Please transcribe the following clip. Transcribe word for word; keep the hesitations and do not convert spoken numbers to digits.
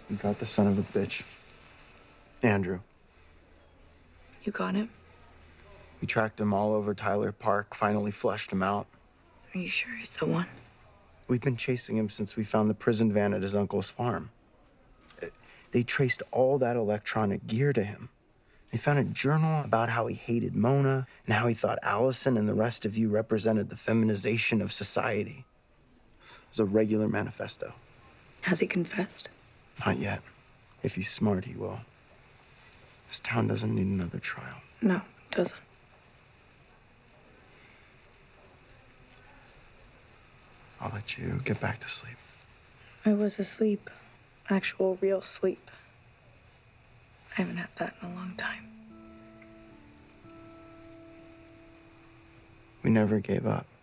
We got the son of a bitch. Andrew. You got him? We tracked him all over Tyler Park, finally flushed him out. Are you sure he's the one? We've been chasing him since we found the prison van at his uncle's farm. They traced all that electronic gear to him. They found a journal about how he hated Mona and how he thought Allison and the rest of you represented the feminization of society. It was a regular manifesto. Has he confessed? Not yet. If he's smart, he will. This town doesn't need another trial. No, it doesn't. I'll let you get back to sleep. I was asleep. Actual, real sleep. I haven't had that in a long time. We never gave up.